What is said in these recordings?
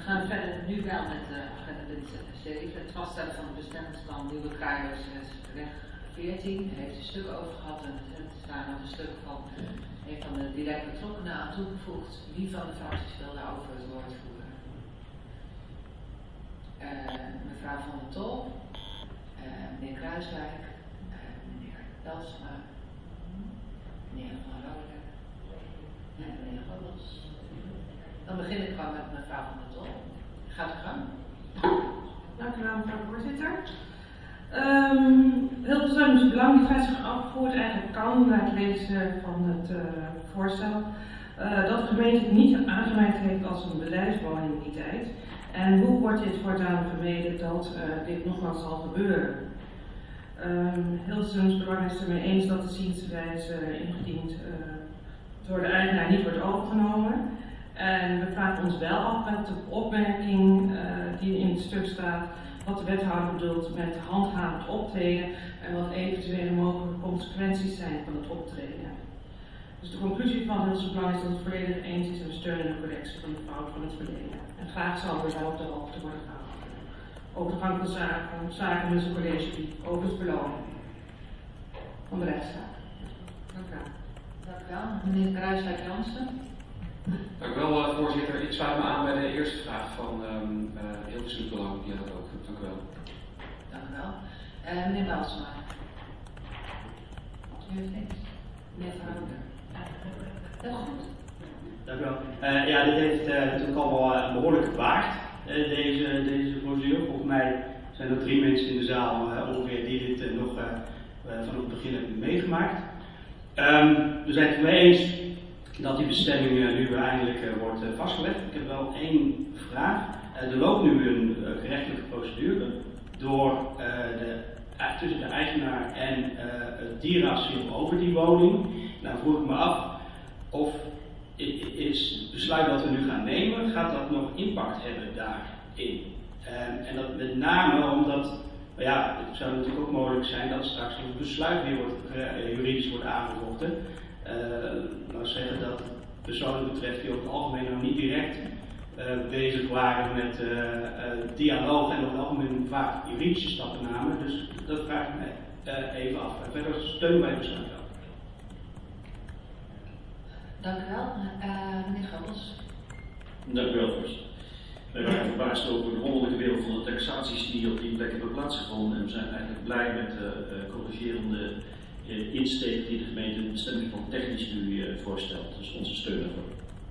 gaan verder nu wel met agenda punt 7, het vaststellen van het bestemmingsplan Nieuwe Kruidersweg 14. Daar heeft een stuk over gehad en er staan nog een stuk van een van de direct betrokkenen aan toegevoegd. Wie van de fracties wil daarover het woord voeren? Mevrouw Van der Tol, meneer Kruiswijk, meneer Belsma, meneer Van Rode en meneer Goddels. Dan begin ik gewoon met mevrouw Van der Tol. Gaat u gang. Dank u wel, mevrouw de voorzitter. Hilversums Belangenvestiging afgevoerd eigenlijk kan, na het lezen van het voorstel, dat de gemeente het niet aangemerkt heeft als een bedrijfswoning in die tijd. En hoe wordt dit voortaan vermeden dat dit nogmaals zal gebeuren? Hilversums Belang is het ermee eens dat de zienswijze ingediend door de eigenaar niet wordt overgenomen. En we vragen ons wel af met de opmerking die in het stuk staat, wat de wethouder bedoelt met handhavend optreden en wat eventuele mogelijke consequenties zijn van het optreden. Dus de conclusie van Hilversums Belang is dat het volledig eens is en we steunen de correctie van de fout van het verleden. En graag zal er wel op de hoogte worden gehouden over de gang van zaken met zijn college over het belonen van de rechtszaak. Dank u wel. Dank u wel. Meneer Kruiswijk-Jansen. Dank u wel, voorzitter. Ik sluit me aan bij de eerste vraag van Hilversums Belang. Die had ook. Dank u wel. Dank u wel. Meneer Belsma. U heeft niks. Meneer Verhouden. Heel goed. Dank u wel. Ja, dit heeft natuurlijk allemaal een behoorlijke vaart, deze procedure. Volgens mij zijn er 3 mensen in de zaal ongeveer die dit nog van het begin hebben meegemaakt. We zijn het mee eens dat die bestemming nu eindelijk wordt vastgelegd. Ik heb wel 1 vraag. Er loopt nu een gerechtelijke procedure tussen de eigenaar en het dierasiel over die woning. Nou vroeg ik me af of is het besluit dat we nu gaan nemen, gaat dat nog impact hebben daarin? En dat met name omdat, ja, het zou natuurlijk ook mogelijk zijn dat straks het besluit weer juridisch wordt aangevochten. Nou zeggen dat personen betreft die over het algemeen nog niet direct bezig waren met dialoog en over het algemeen vaak juridische stappen namen. Dus dat vraag ik mij even af. Verder steun bij het besluit wel. Dank u wel. Meneer Goddels. Dank u wel, voorzitter. Wij waren verbaasd over de wonderlijke wereld van de taxaties die op die plek hebben plaatsgevonden. En we zijn eigenlijk blij met de corrigerende insteek die de gemeente in de bestemming van technisch nu voorstelt. Dus onze steun daarvoor.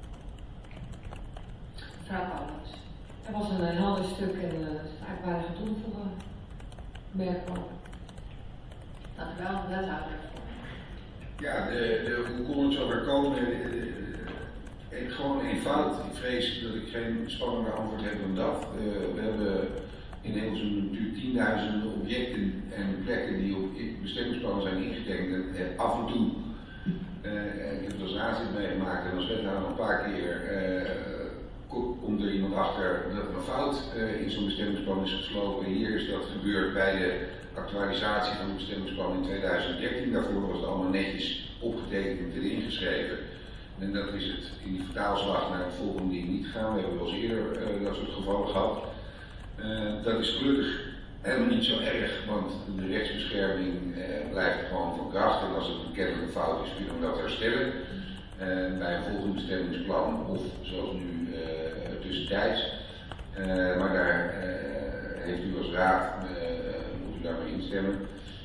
Mevrouw Paulus. Het was een helder stuk en eigenlijk weinig toe te voegen. Merkbaar. Dank u wel, wethouder. Ja, hoe kon het zo ver komen? Gewoon eenvoudig. Ik vrees dat ik geen spannender antwoord heb dan dat. We hebben in Hilversum natuurlijk tienduizenden objecten en plekken die op bestemmingsplannen zijn ingetekend. En af en toe, ik heb het als raadslid meegemaakt en als wethouder een paar keer, komt er iemand achter dat er een fout in zo'n bestemmingsplan is geslopen. Hier is dat gebeurd bij de actualisatie van het bestemmingsplan in 2013. Daarvoor was het allemaal netjes opgetekend en ingeschreven. En dat is het in die vertaalslag naar het volgende ding niet gegaan. We hebben wel eens eerder dat soort gevallen gehad. Dat is gelukkig helemaal niet zo erg, want de rechtsbescherming blijft gewoon van kracht. En als het een kennelijke fout is, kunnen we dat herstellen. Bij een volgend bestemmingsplan of zoals nu tussentijds. Maar daar heeft u als raad, moet u daarmee instemmen.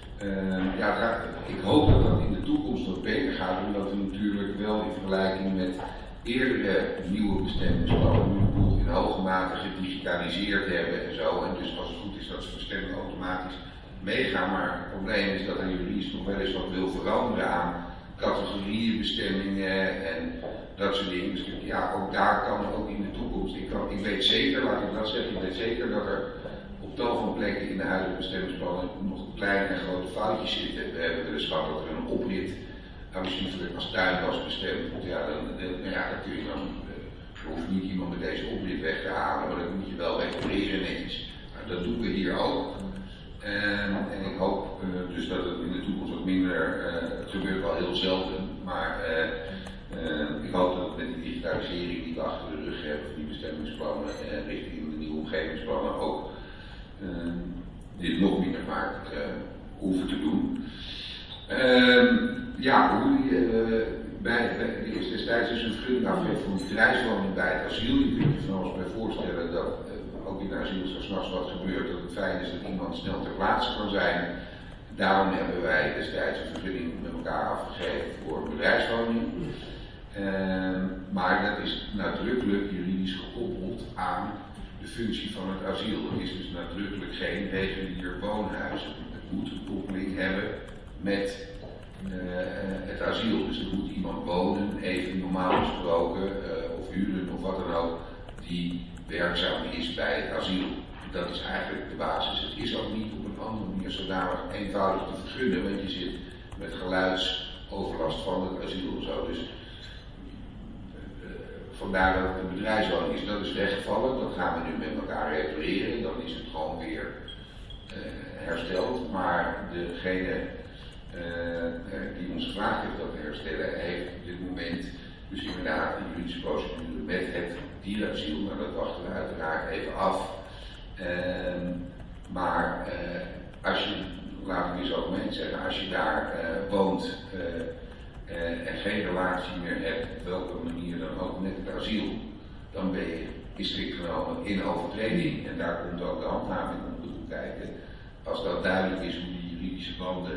Ik hoop dat dat in de toekomst wat beter gaat, omdat we natuurlijk wel in vergelijking met eerdere nieuwe bestemmingsplannen nu de boel in hoge mate gedigitaliseerd hebben en zo. En dus als het goed is dat ze verstemmen automatisch meegaan. Maar het probleem is dat er juridisch nog wel eens wat wil veranderen aan categorieën, bestemmingen en dat soort dingen. Dus ja, ook daar kan ook in de toekomst. Ik weet zeker, laat ik dat zeggen, ik weet zeker dat er op tal van plekken in de huidige bestemmingsplannen nog kleine en grote foutjes zitten. We hebben wel eens gehad dat er een oprit aanzienlijk als tuin was bestemd. Ja, dan kun je dan, je hoeft niet iemand met deze oprit weg te halen, maar dat moet je wel repareren netjes. Nou, dat doen we hier ook. En ik hoop dus dat het in de toekomst wat minder, het gebeurt wel heel zelden, maar Ik hoop dat met die digitalisering die we achter de rug hebben, die bestemmingsplannen richting de nieuwe omgevingsplannen ook dit nog minder vaak hoeven te doen. Er is destijds dus een vergunning afgegeven voor een bedrijfswoning bij het asiel. Je kunt je van alles bij voorstellen dat ook in de asiel als er 's nachts wat gebeurt, dat het fijn is dat iemand snel ter plaatse kan zijn. Daarom hebben wij destijds een vergunning met elkaar afgegeven voor een bedrijfswoning. Maar dat is nadrukkelijk juridisch gekoppeld aan de functie van het asiel. Er is dus nadrukkelijk geen regulier woonhuis. Het moet een koppeling hebben met het asiel. Dus er moet iemand wonen, even normaal gesproken, of huren of wat dan ook, die werkzaam is bij het asiel. Dat is eigenlijk de basis. Het is ook niet op een andere manier zodanig eenvoudig te vergunnen, want je zit met geluidsoverlast van het asiel of zo. Dus vandaar dat het een bedrijfswoning is, dat is weggevallen. Dat gaan we nu met elkaar repareren. Dan is het gewoon weer hersteld. Maar degene die ons gevraagd heeft dat te herstellen, heeft op dit moment dus inderdaad een juridische procedure met het dierenasiel. Maar dat wachten we uiteraard even af. Maar als je, laat ik eens algemeen zeggen, als je daar woont en geen relatie meer hebt, op welke manier dan ook met het asiel, dan ben je strikt genomen in overtreding. En daar komt ook de handhaving om de hoek kijken. Als dat duidelijk is hoe die juridische banden,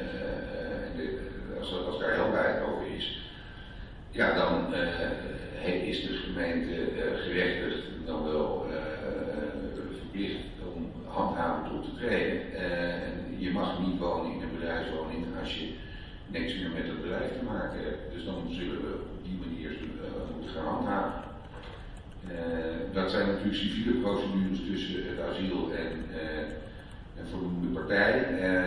als daar helderheid over is, ja, dan is de gemeente gerechtigd dan wel verplicht om handhavend op te treden. Je mag niet wonen in een bedrijfswoning als je niks meer met het bedrijf te maken hebt. Dus dan zullen we op die manier moeten gaan handhaven. Dat zijn natuurlijk civiele procedures tussen het asiel en vernoemde partij.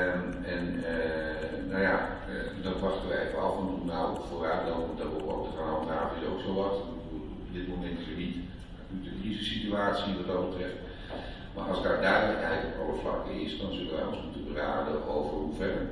Nou ja, dat wachten wij even af. En nou vooruitlopend daarop ook te gaan handhaven is ook zo wat. Op dit moment niet. De crisissituatie wat dat betreft. Maar als daar duidelijkheid op alle vlakken is, dan zullen wij ons moeten beraden over hoe verder.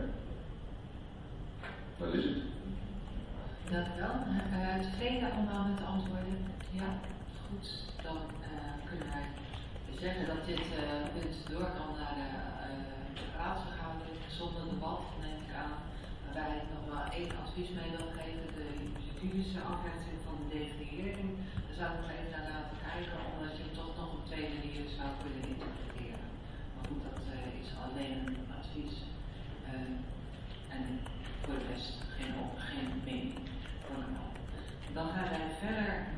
Wat is het? Dank u wel. Tevreden allemaal met de antwoorden? Ja, goed. Dan kunnen wij zeggen dat dit punt door kan naar de raadsvergadering zonder debat, neem ik aan. Waarbij ik nog wel één advies mee wil geven. De juridische afweging van de definiëring. Daar zou ik nog even naar laten kijken, omdat je toch nog op twee manieren zou kunnen interpreteren. Maar goed, dat is alleen een advies. En voor de rest geen mening. Dan gaan wij verder.